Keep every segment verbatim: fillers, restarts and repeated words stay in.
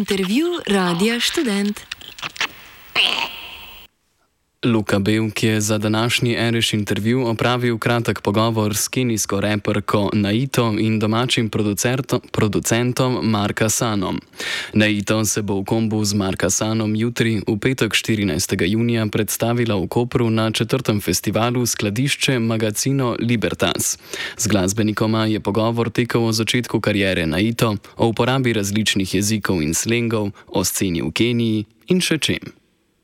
Intervju Radia Študent. Luka Bevk je za današnji Ereš intervju opravil kratek pogovor s kenijsko reperko Naito in domačim producentom Marka Sanom. Naito se bo v kombu z Marka Sanom jutri, v petek štirinajstega junija, predstavila v Kopru na četrtem festivalu Skladišče Magazino Libertas. Z glasbenikoma je pogovor tekel o začetku kariere Naito, o uporabi različnih jezikov in slengov, o sceni v Keniji in še čem.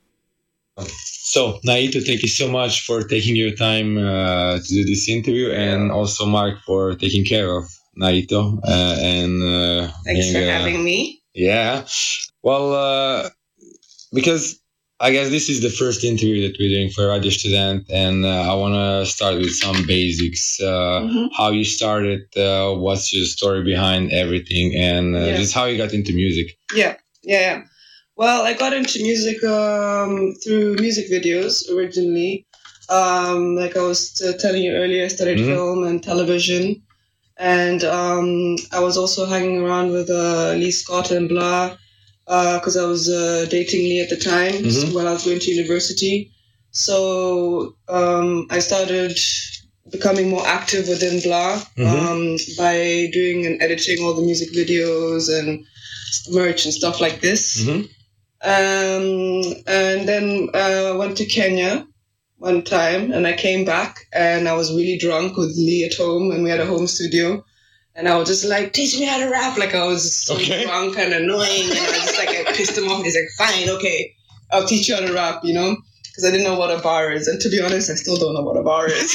So, Naito, thank you so much for taking your time uh, to do this interview, and also Mark for taking care of Naito. Uh, and uh, Thanks being, for uh, having me. Yeah. Well, uh, because I guess this is the first interview that we're doing for Radio Student, and uh, I want to start with some basics. Uh, mm-hmm. How you started, uh, what's your story behind everything, and uh, yeah. just how you got into music. Yeah, yeah, yeah. Well, I got into music um, through music videos originally. Um, like I was t- telling you earlier, I studied mm-hmm. film and television. And um, I was also hanging around with uh, Lee Scott and blah, because uh, I was uh, dating Lee at the time mm-hmm. while I was going to university. So um, I started becoming more active within blah mm-hmm. um, by doing and editing all the music videos and merch and stuff like this. Mm-hmm. Um, and then I uh, went to Kenya one time, and I came back and I was really drunk with Lee at home, and we had a home studio, and I was just like, teach me how to rap. Like I was so okay. drunk and annoying, and I just like, I pissed him off, and he's like, fine, okay, I'll teach you how to rap, you know, because I didn't know what a bar is. And to be honest, I still don't know what a bar is.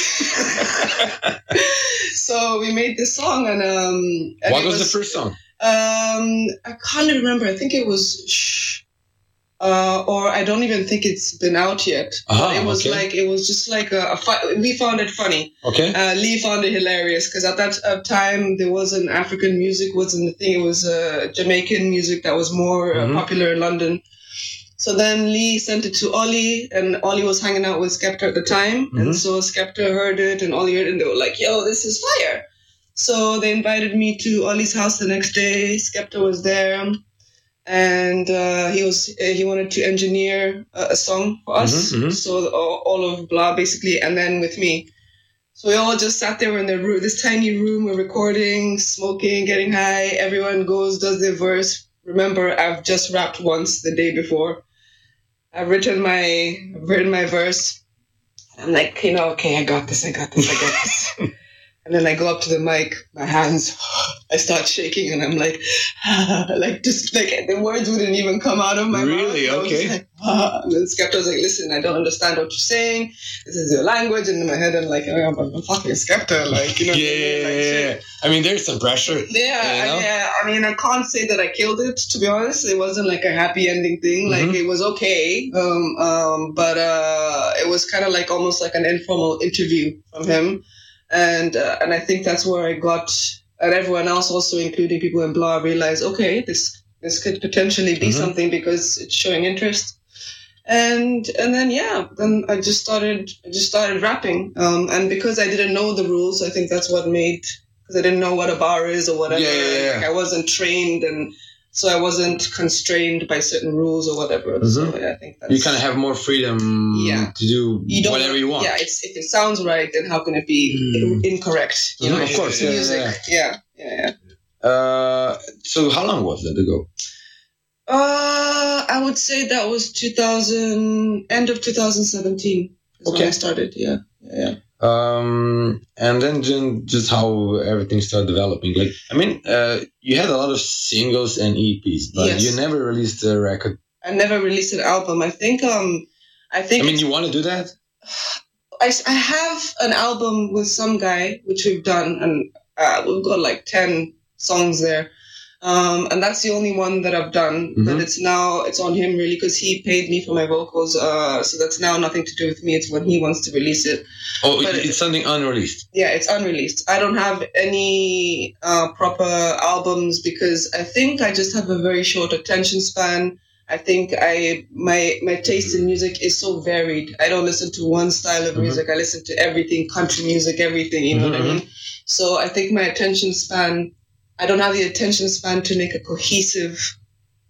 So we made this song, and, um, and what was, was the first song? Um, I can't remember. I think it was Shh. Uh, or I don't even think it's been out yet. Uh-huh, but it was okay. like, it was just like a, a fu- we found it funny. Okay. Uh, Lee found it hilarious because at that uh, time there wasn't African music, wasn't the thing. It was uh, Jamaican music that was more mm-hmm. uh, popular in London. So then Lee sent it to Ollie, and Ollie was hanging out with Skepta at the time. Mm-hmm. And so Skepta heard it, and Ollie heard it, and they were like, yo, this is fire. So they invited me to Ollie's house the next day. Skepta was there. And uh, he was uh, he wanted to engineer a, a song for us, mm-hmm, mm-hmm. so all, all of blah basically, and then with me. So we all just sat there in the room, this tiny room. We're recording, smoking, getting high. Everyone goes, does their verse. Remember, I've just rapped once the day before. I've written my I've written my verse. I'm like, you know, okay, I got this, I got this, I got this. And then I go up to the mic, my hands, I start shaking, and I'm like, ah, like just like the words wouldn't even come out of my really? mouth. Really? Okay. Like, ah. And then Skepta was like, listen, I don't understand what you're saying. This is your language. And in my head, I'm like, oh, I'm fucking Skepta. Like, you know. yeah, yeah, like, yeah, yeah. I mean, there's some pressure. Yeah, you know? yeah. I mean, I can't say that I killed it, to be honest. It wasn't like a happy ending thing. Mm-hmm. Like, it was okay. Um, um, but uh, it was kind of like almost like an informal interview from him. And uh, and I think that's where I got, and everyone else also, including people in blah, realized, okay, this this could potentially be mm-hmm. something because it's showing interest. And and then yeah, then I just started I just started rapping. Um, and because I didn't know the rules, I think that's what made, because I didn't know what a bar is or whatever. Yeah, yeah, yeah. Like I wasn't trained, and so I wasn't constrained by certain rules or whatever. Mm-hmm. So yeah, I think that's, you kind of have more freedom yeah. to do you whatever you want. Yeah, it's, if it sounds right, then how can it be mm. incorrect? You mm-hmm. know, of course, yeah, music. Yeah, yeah, yeah. yeah. Uh, so how long was that ago? Uh, I would say that was two thousand, end of two thousand seventeen. Is okay. When I started. Yeah, yeah. yeah. Um, and then just how everything started developing. Like, I mean, uh, you had a lot of singles and E Ps, but yes. you never released a record. I never released an album. I think, um, I think. I mean, you want to do that? I, I have an album with some guy, which we've done, and uh, we've got like ten songs there. Um, and that's the only one that I've done. Mm-hmm. But it's now, it's on him really, because he paid me for my vocals. Uh, so that's now nothing to do with me. It's when he wants to release it. Oh, but it's something unreleased. Yeah, it's unreleased. I don't have any uh, proper albums because I think I just have a very short attention span. I think I my my taste in music is so varied. I don't listen to one style of music. Mm-hmm. I listen to everything, country music, everything. You know mm-hmm. what I mean? So I think my attention span, I don't have the attention span to make a cohesive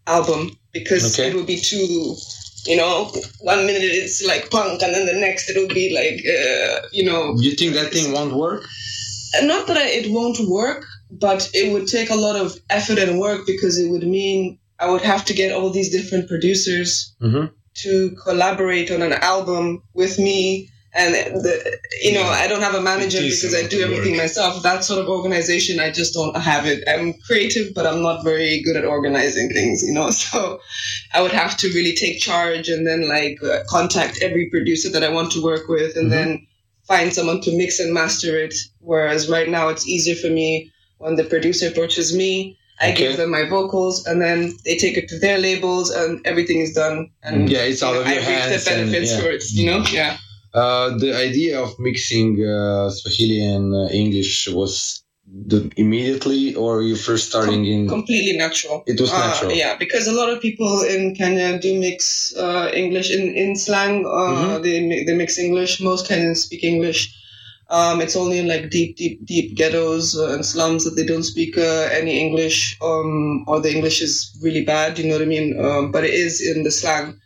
album because Okay. it would be too, you know, one minute it's like punk and then the next it will be like, uh, you know. You think that thing won't work? Not that I, it won't work, but it would take a lot of effort and work because it would mean I would have to get all these different producers Mm-hmm. to collaborate on an album with me. And, the, you know, Yeah. I don't have a manager It is because a I lot do of everything work. myself. That sort of organization, I just don't have it. I'm creative, but I'm not very good at organizing things, you know. So I would have to really take charge and then, like, uh, contact every producer that I want to work with and Mhm. then find someone to mix and master it. Whereas right now it's easier for me when the producer approaches me. I Okay. give them my vocals and then they take it to their labels and everything is done. And Yeah, it's you out know, of I your reap hands the and- benefits yeah. for it, you know? Yeah. Uh, the idea of mixing uh, Swahili and uh, English was the, immediately, or you first starting in? Completely natural. It was Uh, natural. yeah, because a lot of people in Kenya do mix uh, English in, in slang. Uh, Mhm. they, mi- they mix English. Most Kenyans speak English. Um, it's only in like deep, deep, deep ghettos uh, and slums that they don't speak uh, any English, um, or the English is really bad. You know what I mean? Um, but it is in the slang.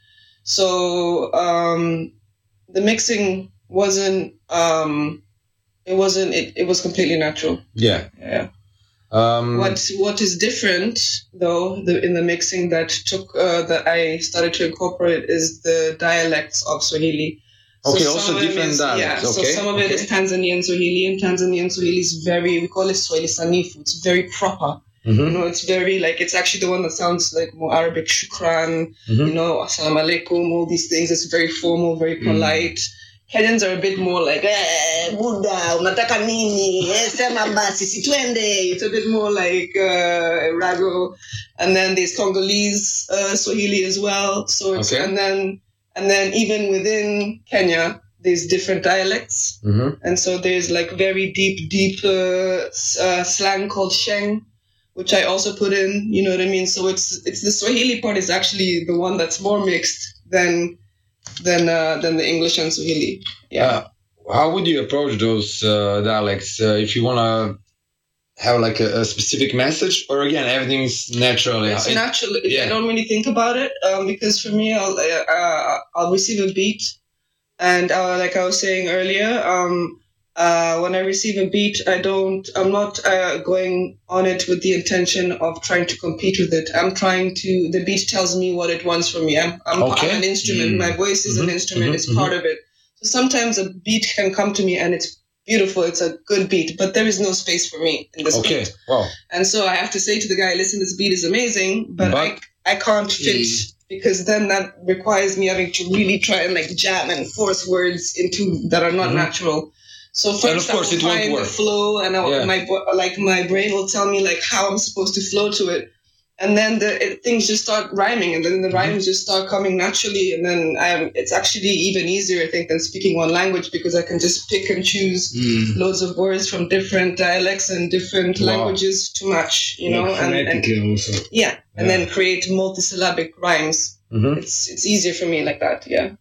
So um, the mixing wasn't. Um, it wasn't. It, it was completely natural. Yeah. Yeah. Um, What what is different though the, in the mixing that took uh, that I started to incorporate is the dialects of Swahili. Okay, some also of it different is- dialects, Yeah, okay, so some of it is okay. Tanzanian Swahili, and Tanzanian Swahili is very, we call it Swahili Sanifu. It's very proper. mhm, You know, it's very like, it's actually the one that sounds like more Arabic, shukran, mhm. you know, assalamu alaikum, all these things. It's very formal, very polite. Kenyans are a bit more like, eh, Buddha, unataka nini, eh, sema basi, si twende. It's a bit more like uh, rago. And then there's Congolese uh, Swahili as well. So it's, Okay. and then, and then even within Kenya, there's different dialects. Mhm. And so there's like very deep, deep uh, s- uh, slang called Sheng, which I also put in, you know what I mean? So it's it's the Swahili part is actually the one that's more mixed than than uh, than the English and Swahili. Yeah. Uh, how would you approach those uh, dialects uh, if you want to have like a, a specific message, or again everything's natural? It's It- natural. yeah. I don't really think about it um, because for me, I'll uh, uh, I'll receive a beat, and uh, like I was saying earlier, um, uh, when I receive a beat, I don't. I'm not uh, going on it with the intention of trying to compete with it. I'm trying to. The beat tells me what it wants from me. I'm I'm, Okay. I'm an instrument. Mm. My voice is Mhm, an instrument. mhm, It's part of it. So sometimes a beat can come to me and it's beautiful. It's a good beat, but there is no space for me in this okay. beat. Wow. And so I have to say to the guy, listen, this beat is amazing, but, But- I, I can't fit Mm. because then that requires me having to really try and like jam and force words into that are not Mhm. natural. So first And of course I will it won't find work. the flow and I, Yeah. my bo- like my brain will tell me like how I'm supposed to flow to it. And then the it, things just start rhyming, and then the Mhm. rhymes just start coming naturally. And then um, it's actually even easier, I think, than speaking one language because I can just pick and choose Mm. loads of words from different dialects and different Wow. languages to match, you know, Like and, and phonetically also. yeah, and Yeah. then create multisyllabic rhymes. Mhm. It's it's easier for me like that, yeah.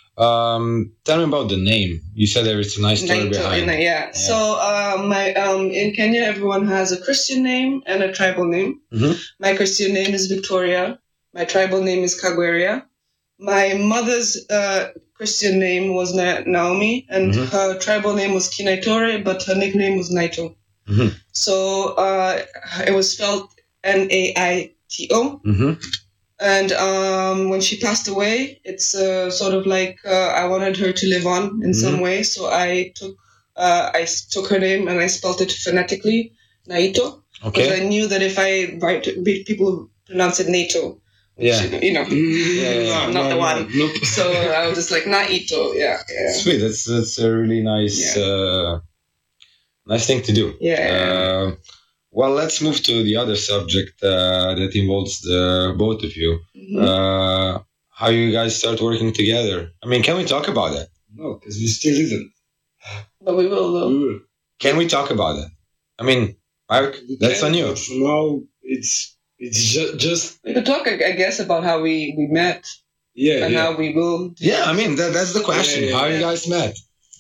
Um, tell me about the name. You said there is a nice story Naito, behind. yeah. yeah. So uh, my um in Kenya, everyone has a Christian name and a tribal name. Mhm. My Christian name is Victoria. My tribal name is Kagweria. My mother's uh, Christian name was Na- Naomi, and Mhm. her tribal name was Kinaitore, but her nickname was Naito. Mhm. So uh, it was spelled N A I T O. Mhm. And um, when she passed away, it's uh, sort of like uh, I wanted her to live on in some Mhm. way. So I took uh, I s- took her name and I spelled it phonetically, Naito, because Okay. I knew that if I write, people pronounce it Naito, which, Yeah. you know. yeah, yeah. Not the one. Nope. So I was just like Naito, yeah, yeah, Sweet. That's that's a really nice Yeah. uh, nice thing to do. yeah. Uh, well, let's move to the other subject uh, that involves the both of you. Mhm. Uh, how you guys start working together? I mean, can we talk about that? No, because we still didn't. But we will though. We will. Can we talk about it? I mean, Mark, We that's can, on you. but For now, it's it's just just We could talk, I I guess, about how we, we met yeah and yeah. how we will. Yeah, I mean that, that's the question. Yeah, yeah, how you yeah. guys met?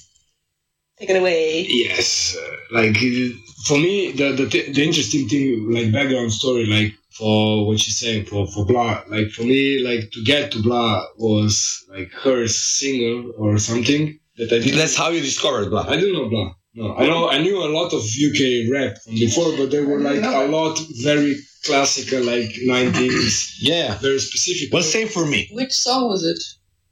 Take it away. Yes, uh, like uh, for me, the, the the interesting thing, like background story, like for what she's saying for for Blah. Like for me, like to get to Blah was like her single or something that I did. That's how you discovered Blah. I didn't know Blah. No, I know I knew a lot of U K rap from before, but they were like a lot very classical, like nineties, Yeah. very specific. Well, same for me. Which song was it?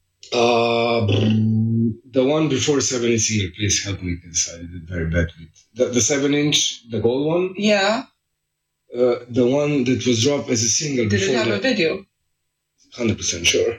Uh, the one before seven inch single. Please help me because I did it very bad with the, the seven inch, the gold one. Yeah. Uh, the one that was dropped as a single Did before it have that. a video? Hundred percent sure.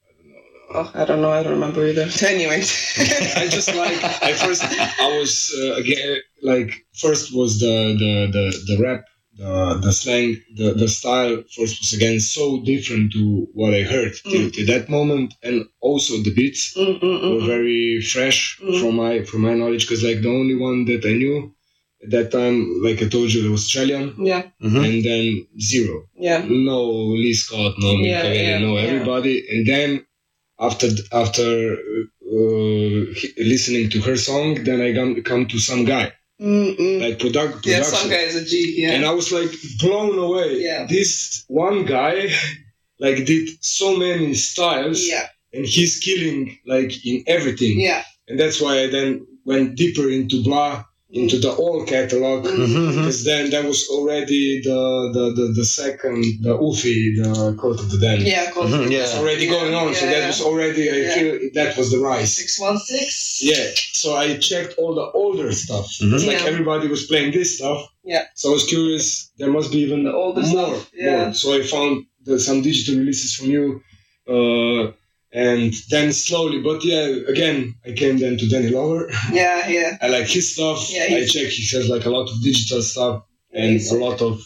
Oh, I don't know. I don't remember either. Anyways. I just like I first I was uh, again like first was the the the, the rap the the slang the, the style first was again so different to what I heard till, till that moment, and also the beats Mm, mm, mm, were mm. very fresh Mm. from my from my knowledge, because like the only one that I knew at that time, like I told you, it was Australian, Yeah. Mhm. and then zero, Yeah. no Lee Scott, no Mick Yeah, Cavell, yeah, no yeah. everybody, and then after after uh, he- listening to her song, then I come come to some guy Mm-mm. like product Yeah, production, some guy is a G. Yeah. and I was like blown away. Yeah. This one guy like did so many styles, yeah. and he's killing like in everything. Yeah. And that's why I then went deeper into Blah, into the old catalog, Mhm. because then that was already the the, the, the second, the Ufi, the Court of the Damned. Yeah. Cool. Mhm, yeah. It's already Yeah, going on, so yeah, that yeah. was already, I Yeah. feel that was the rise. Six one six. Yeah, so I checked all the older stuff. Mhm. It's like Yeah. everybody was playing this stuff. Yeah. So I was curious, there must be even The older more, stuff, yeah. more. So I found the, some digital releases from you. Uh, and then slowly, but yeah, again, I came then to Danny Lover. Yeah. Yeah. I like his stuff. Yeah, I he's- check he has like a lot of digital stuff and He's- a lot of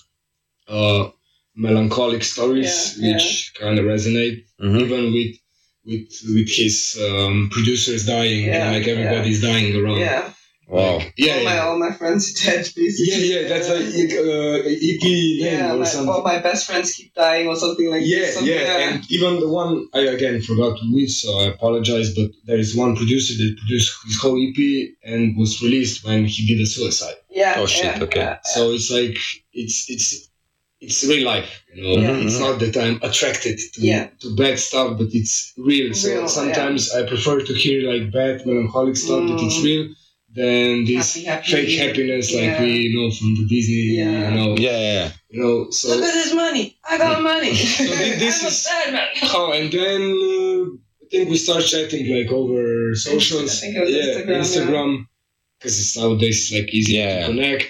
uh, melancholic stories, Yeah, which kind of resonate, Mhm. even with with with his um, producers dying, Yeah, and like everybody's dying around. Yeah. Wow. Like, yeah, All my yeah, all my friends are dead. Basically. yeah, yeah. That's like uh, E P name Yeah. or My, something. all my best friends keep dying or something like Yeah, this. Something, yeah, and even the one I again forgot to read, so I apologize. But there is one producer that produced his whole E P and was released when he did a suicide. yeah. Oh, shit, yeah, okay. yeah, So it's like it's it's it's real life, you know. Yeah. It's not that I'm attracted to Yeah. to bad stuff, but it's real. So Real, sometimes I prefer to hear like bad melancholic stuff that it's Mm. real than this Happy, happy. fake happiness like Yeah. we know from the Disney, Yeah. you know. Yeah, yeah, yeah. You know, so Look at this money. I got money. thi- this I'm a is- sad man. how and then uh, I think we start chatting like over socials, I think it was yeah, Instagram, Instagram, because it's nowadays like easy Yeah. to connect.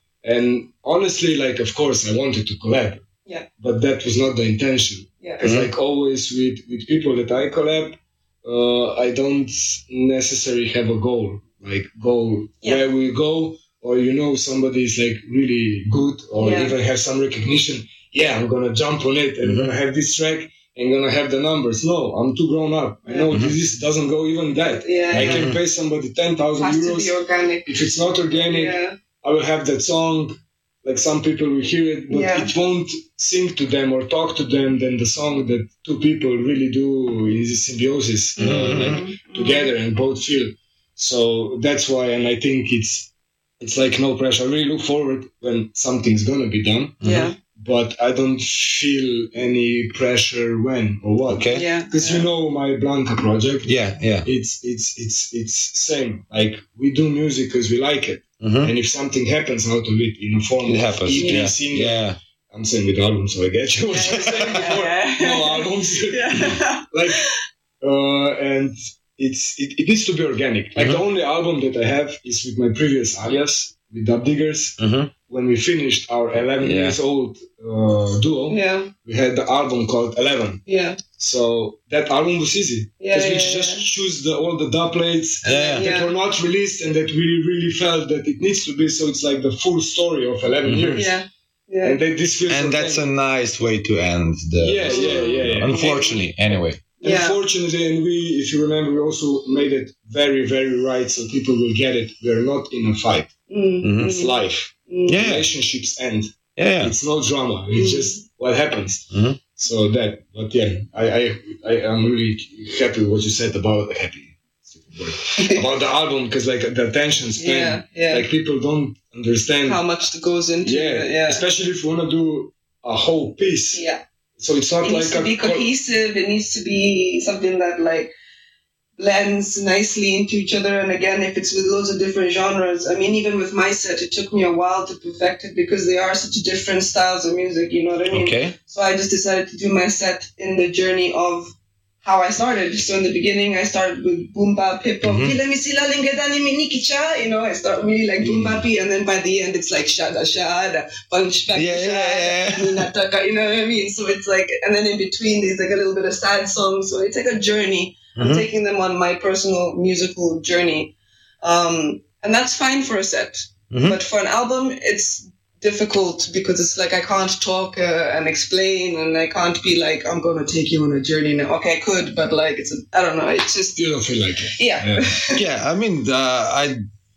And honestly, like of course, I wanted to collab. Yeah. But that was not the intention. Yeah. Because Mhm. like always with with people that I collab, uh, I don't necessarily have a goal. Like go Yeah. where we go, or you know somebody is like really good, or Yeah. even have some recognition. Yeah, I'm gonna jump on it and Mhm. gonna have this track and gonna have the numbers. No, I'm too grown up. I know Mhm. this is, doesn't go even that. Yeah. I yeah. can pay somebody ten thousand Has to euros. be organic. If it's not organic, Yeah. I will have that song. Like some people will hear it, but Yeah. it won't sing to them or talk to them than the song that two people really do in this symbiosis, you know, Mhm. like Mhm. together and both feel. So that's why, and I think it's it's like no pressure. I really look forward when something's gonna be done, Yeah. but I don't feel any pressure when or what. Okay. Yeah. Because you know my Blanca project. Yeah, yeah. It's it's it's it's same. Like we do music because we like it. Mhm. And if something happens out of it in a form It of happens. E P, Yeah, single, yeah. I'm saying with albums, so I get you what you're saying before. Yeah. No albums. Yeah. like, uh, and it's it, it needs to be organic. Like Mhm. the only album that I have is with my previous alias, with Dub Diggers. Mhm. When we finished our eleven Yeah. years old uh, duo, Yeah. we had the album called eleven. Yeah. So that album was easy. Yeah, Because we yeah, just yeah. choose the, all the dub plates Yeah. that Yeah. were not released and that we really felt that it needs to be. So it's like the full story of eleven Mhm. years. Yeah. Yeah. And then this feels And that's a organic. nice way to end the. Yeah, yeah, yeah, yeah. Unfortunately, anyway. Yeah. Unfortunately, and we, if you remember, we also made it very, very right so people will get it. We are not in a fight. Mm, Mhm. It's life. mm. Yeah. Relationships end. Yeah. It's no drama. It's Mm. just what happens. Mhm. So that, but yeah, I, I, I am really happy with what you said about happy stupid word, about the album, because like the attention span, Yeah. Yeah. like people don't understand. How much goes into yeah, it. Yeah. especially if you wanna do a whole piece. Yeah. So it's not it like needs to a be cohesive. It needs to be something that like blends nicely into each other. And again, if it's with loads of different genres, I mean, even with my set, it took me a while to perfect it because they are such different styles of music. You know what I mean? Okay. So I just decided to do my set in the journey of how I started. So in the beginning, I started with boom bap, hip hop. Mm-hmm. You know, I start really like boom bappy, and then by the end, it's like shada shada, punch back, Yeah, yeah, shada, you know what I mean? So it's like, and then in between, there's like a little bit of sad songs. So it's like a journey. I'm Mhm. taking them on my personal musical journey, um, and that's fine for a set. Mhm. But for an album, it's difficult because it's like I can't talk uh, and explain, and I can't be like, I'm gonna take you on a journey now. Okay, I could, but like it's a, I don't know. It's just You don't feel like it. yeah. Yeah. Yeah, I mean, uh, I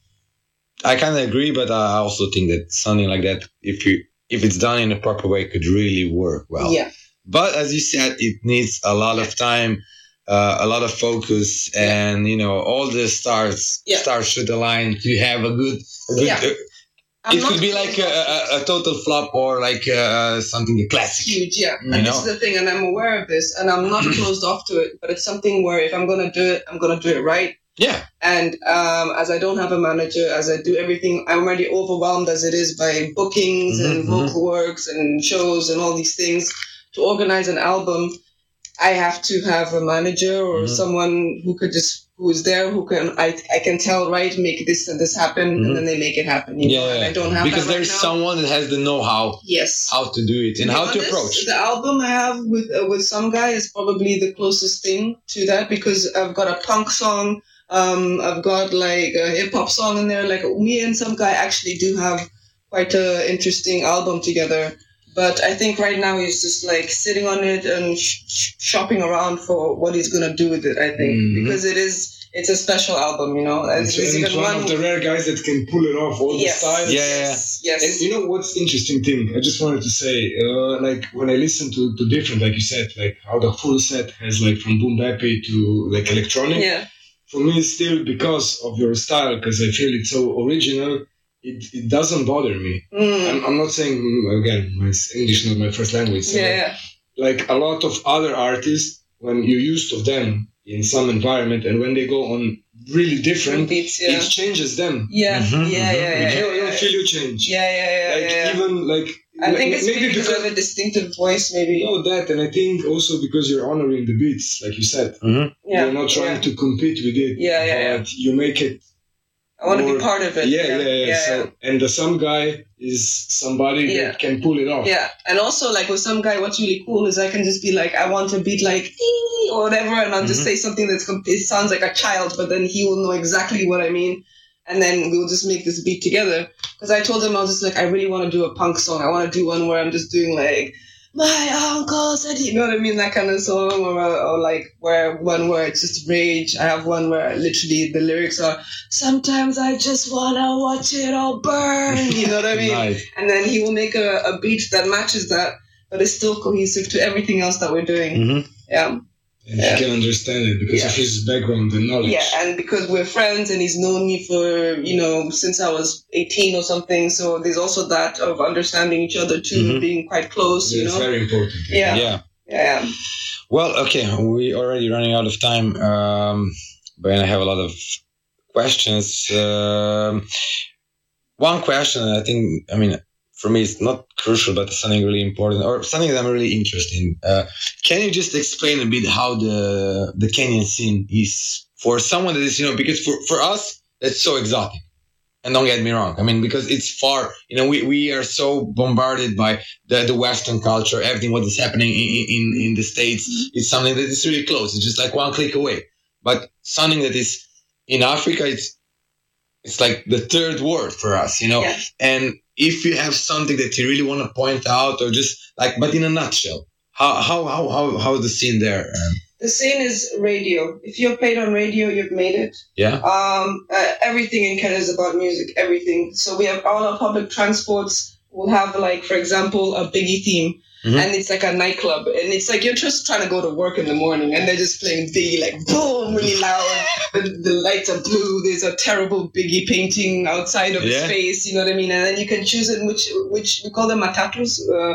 I kind of agree, but I also think that something like that, if you if it's done in a proper way, could really work well. Yeah. But as you said, it needs a lot of time, uh, a lot of focus, and you know, all the stars Yeah. stars should align to have a good. A good Yeah. uh, I'm it not could be like a, a, a total flop or like uh, something classic. huge, yeah. You And know? this is the thing, and I'm aware of this, and I'm not closed off to it. But it's something where if I'm gonna do it, I'm gonna do it right. Yeah. And um, as I don't have a manager, as I do everything, I'm already overwhelmed as it is by bookings Mhm, and vocal works and shows and all these things. To organize an album, I have to have a manager or Mhm. someone who could just who is there who can I I can tell right make this and this happen Mhm. and then they make it happen. You know? Yeah, And I don't have because that right there's now. someone that has the know-how Yes. how to do it and be how to honest, approach. The album I have with uh, with some guy is probably the closest thing to that because I've got a punk song, um, I've got like a hip hop song in there. Like me and some guy actually do have quite a interesting album together. But I think right now he's just like sitting on it and sh- sh- shopping around for what he's gonna do with it. I think Mhm. because it is it's a special album, you know. And It's, he's and it's even one of the rare guys that can pull it off, all yes, the styles. Yeah, yeah, yes, yes. And you know what's the interesting thing? I just wanted to say, uh, like when I listen to, to different, like you said, like how the full set has like from boom bappy to like electronic. yeah, For me, still because of your style, because I feel it's so original, it, it doesn't bother me. mm. I'm, I'm not saying again, my English is not my first language. So yeah, yeah. like a lot of other artists, when you're used to them in some environment, and when they go on really different, Beats, yeah. it changes them. Yeah, Mhm, yeah, mhm. yeah, yeah, You yeah, don't, you don't yeah. feel you change. Yeah, yeah, yeah, like yeah. even like I think like, it's maybe because I have a distinctive voice, maybe. you know that, and I think also because you're honoring the beats, like you said, Mhm. Yeah, you're not trying yeah. to compete with it. Yeah, yeah, but you make it. I want to more- be part of it. Yeah, yeah, yeah. yeah, so, and the some guy is somebody Yeah. that can pull it off. yeah. And also, like with some guy, what's really cool is I can just be like, I want a beat like dee or whatever, and I'll just Mhm. say something that's com- it sounds like a child, but then he will know exactly what I mean, and then we'll just make this beat together. Because I told him I was just like, I really want to do a punk song. I want to do one where I'm just doing like. My uncle said, you know what I mean, that kind of song, or, or like where one where it's just rage. I have one where literally the lyrics are, sometimes I just wanna watch it all burn. You know what I mean? Nice. And then he will make a, a beat that matches that, but it's still cohesive to everything else that we're doing. Mhm. Yeah, And Yeah. he can understand it because Yeah. of his background and knowledge. yeah, and because we're friends and he's known me for you know since I was eighteen or something, so there's also that of understanding each other too, Mhm. being quite close. You It's know? very important. Yeah. Yeah. Yeah. Well, okay, we already running out of time, um, but I have a lot of questions. Um, one question, I think, I mean, for me, it's not crucial, but something really important, or something that I'm really interested in. Uh, can you just explain a bit how the the Kenyan scene is for someone that is, you know, because for, for us, that's so exotic. And don't get me wrong. I mean, because it's far, you know, we, we are so bombarded by the, the Western culture, everything what is happening in, in, in the States. It's something that is really close. It's just like one click away. But something that is in Africa, it's, it's like the third world for us, you know? Yeah. And if you have something that you really want to point out or just like, but in a nutshell, how, how, how, how, how is the scene there? Um, The scene is radio. If you've played on radio, you've made it. yeah. Um, uh, everything in Canada is about music. Everything. So we have all our public transports will have like, for example, a Biggie theme, Mhm. and it's like a nightclub, and it's like you're just trying to go to work in the morning, and they're just playing Biggie like boom, really loud. the, the lights are blue. There's a terrible Biggie painting outside of Yeah. his face. You know what I mean? And then you can choose it which which we call them matatus. Uh,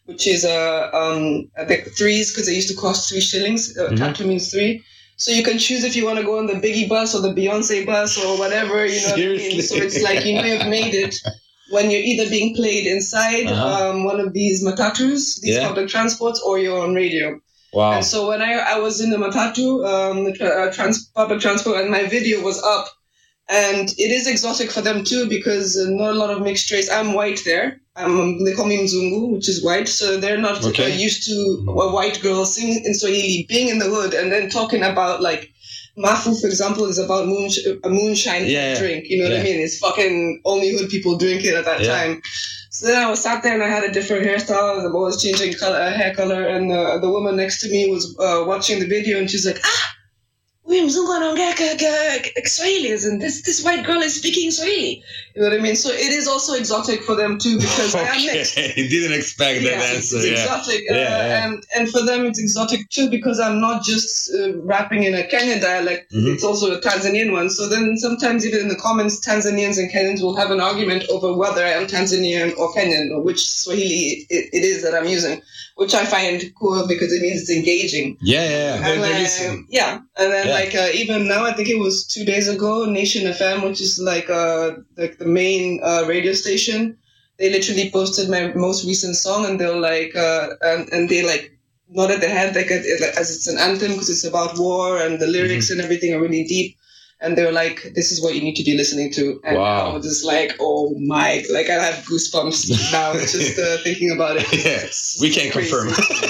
which is uh, um, I think threes because they used to cost three shillings. Uh, mm-hmm. Tattoo means three. So you can choose if you want to go on the Biggie bus or the Beyonce bus or whatever, you know Seriously? What I mean? So it's like, you know, you've made it when you're either being played inside uh-huh. um, one of these matatus, these yeah. public transports, or you're on radio. Wow. And so when I, I was in the matatu, um, the tra- uh, trans- public transport, and my video was up, and it is exotic for them too because uh, not a lot of mixed race. I'm white there. Um, they call me Mzungu, which is white. So they're not okay. uh, used to a white girl singing in Swahili, being in the hood, and then talking about like Mafu, for example, is about moon, a moonshine yeah, drink. You know yeah. what I mean? It's fucking only hood people drink it at that yeah. time. So then I was sat there and I had a different hairstyle. I was changing color, hair color, and uh, the woman next to me was uh, watching the video, and she's like, ah, we Mzungu anaongea Swahili, and this this white girl is speaking Swahili. You know what I mean? So it is also exotic for them too because okay. I am mixed. You didn't expect that yeah, answer. It's yeah. exotic, yeah, uh, yeah. and and for them it's exotic too because I'm not just uh, rapping in a Kenyan dialect. Mm-hmm. It's also a Tanzanian one. So then sometimes even in the comments, Tanzanians and Kenyans will have an argument over whether I am Tanzanian or Kenyan or which Swahili it, it is that I'm using, which I find cool because it means it's engaging. Yeah, yeah, yeah. And, uh, yeah, and then yeah. like uh, even now, I think it was two days ago, Nation F M, which is like uh like the main uh, radio station, they literally posted my most recent song, and they're like uh and, and they like nodded their head like as it's an anthem because it's about war and the lyrics mm-hmm. and everything are really deep. And they were like, this is what you need to be listening to. And wow. I was just like, oh my, like I have goosebumps now just uh, thinking about it. Yeah, we can crazy. confirm.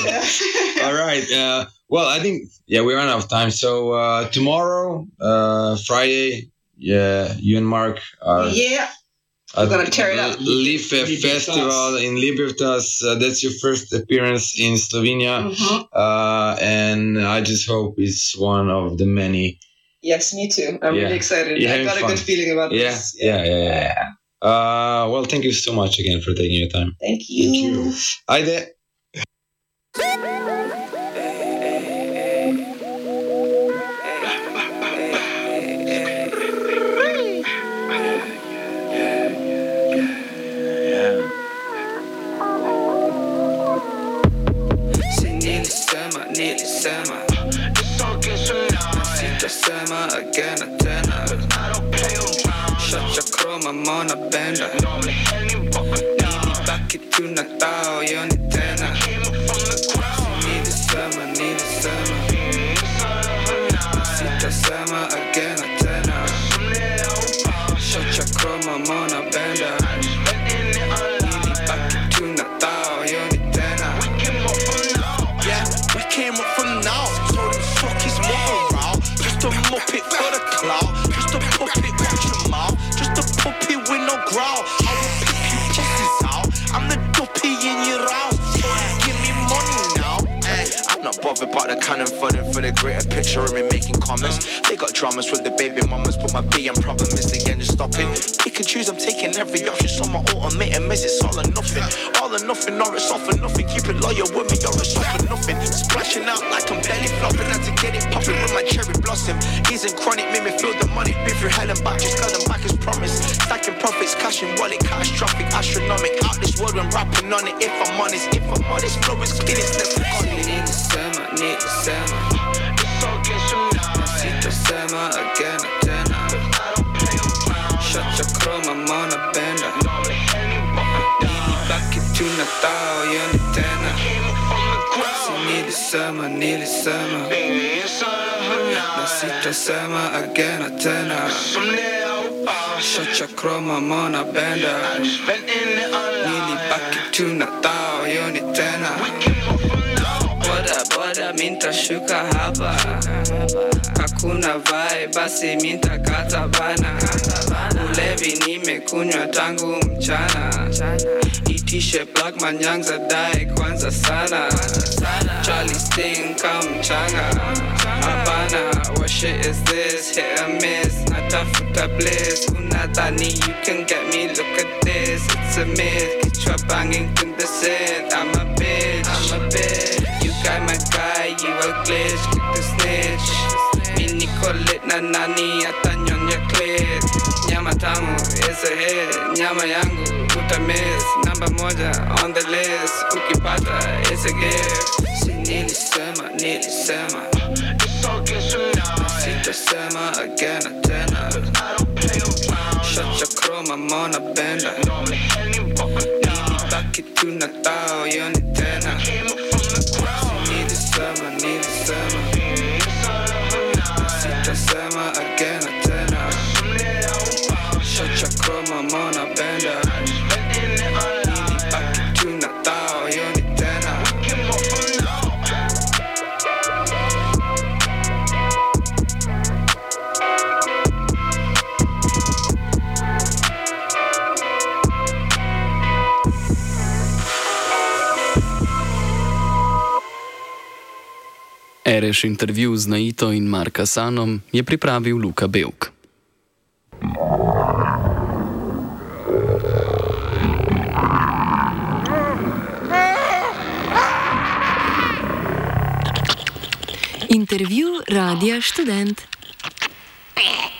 All right. Uh, well, I think, yeah, we ran out of time. So uh, tomorrow, uh, Friday, yeah, you and Mark are... Yeah. We're going to tear it up. Leaf Festival in Libertas. Uh, that's your first appearance in Slovenia. Mm-hmm. Uh, and I just hope it's one of the many... Yes, me too. I'm yeah. really excited. You're I got fun. a good feeling about yeah. this. Yeah, yeah, yeah. yeah. Uh, well, thank you so much again for taking your time. Thank you. Thank you. Haydi. Summer again, a tenner. Shut your chrome, I'm on a bender. Need back it to Natal, you need tenner. Need a summer, need a summer. Sita summer again, a tenner. Shut your chrome, I'm on a bender. Need back it to Natal, you need tenner. Yeah, we came up from now, so the fuck is more around. Just a muppet for the cloud. Just a puppet, watch your mouth. Just a puppy with no growl. I will pick you pussies out. I'm the duppy in your house. Give me money now. Ay, I'm not bothered about the cannon for them for the greater picture of me making comments. They got dramas with the baby mamas, but my B M problem is again just stop it. Pick and choose, I'm taking every option. So my automated miss, it's all or nothing. All or nothing, or it's all for nothing. Keep it loyal with me, or it's all for nothing. Splashing out like I'm belly flopping. Had to get it popping with my cherry blossom. Easing chronic, made me feel the money. Been through hell and back, just got them back as promised. Stacking profits, cashing wallet, catastrophic, astronomic. Out this world when rapping on it. If I'm honest, if I'm honest, flow is clean, it's less than need the summer, need the summer. See the summer again, a tenner. Shut your chrome, I'm on a bender. Need back it to Natal, you're the tenner. Need the summer, need the summer. Nasita summer again, a tenner. Shut your chrome, I'm on a bender. Nearly back it to Natal, you're the tenner. Boda boda minta shuka hapa. Hakuna vai basi minta katabana. Ulevi nimekunywa tangu mchana. Itishe black manyangza dai kwanza sana. Charlie Sting come changa. Habana, what shit is this? Hit or miss, natafuta bliss. Unadhani you can get me, look at this. It's a myth, kichwa banging to the set. I'm a bitch, I'm a bitch. You got my guy, you a glitch, kick the snitch. Mi niko lit na nani, atanyonya clit. Nyama tamu is a hit, nyama yangu. Nota miss, number moja on the list. Ukipata is a gift. Si nilisema, nilisema sitasema again and tena. Shut your chroma, mona benda. Nilibaki tu na tao, yoni tena. Si nilisema, nilisema sitasema again and tena. Shut your chroma, mona benda. Nilibaki tu na tao, yoni tena. Ereš intervju z Naito in Markasanom je pripravil Luka Bevk. Intervju Radia Študent.